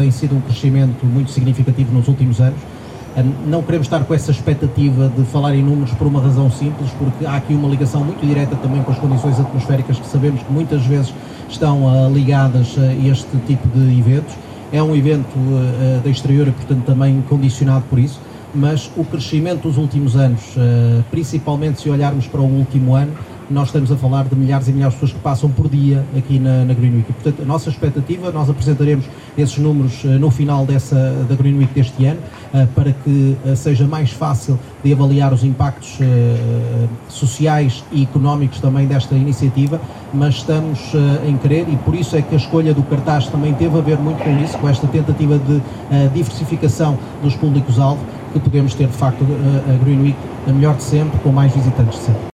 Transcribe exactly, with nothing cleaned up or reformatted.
tem sido um crescimento muito significativo nos últimos anos. Não queremos estar com essa expectativa de falar em números por uma razão simples, porque há aqui uma ligação muito direta também com as condições atmosféricas que sabemos que muitas vezes estão uh, ligadas a este tipo de eventos. É um evento uh, de exterior e, portanto, também condicionado por isso, mas o crescimento dos últimos anos, uh, principalmente se olharmos para o último ano, nós estamos a falar de milhares e milhares de pessoas que passam por dia aqui na, na Green Week. E, portanto, a nossa expectativa, nós apresentaremos esses números uh, no final dessa, da Green Week deste ano, uh, para que uh, seja mais fácil de avaliar os impactos uh, sociais e económicos também desta iniciativa, mas estamos uh, em querer, e por isso é que a escolha do cartaz também teve a ver muito com isso, com esta tentativa de uh, diversificação dos públicos-alvo, que podemos ter de facto uh, a Green Week a melhor de sempre, com mais visitantes de sempre.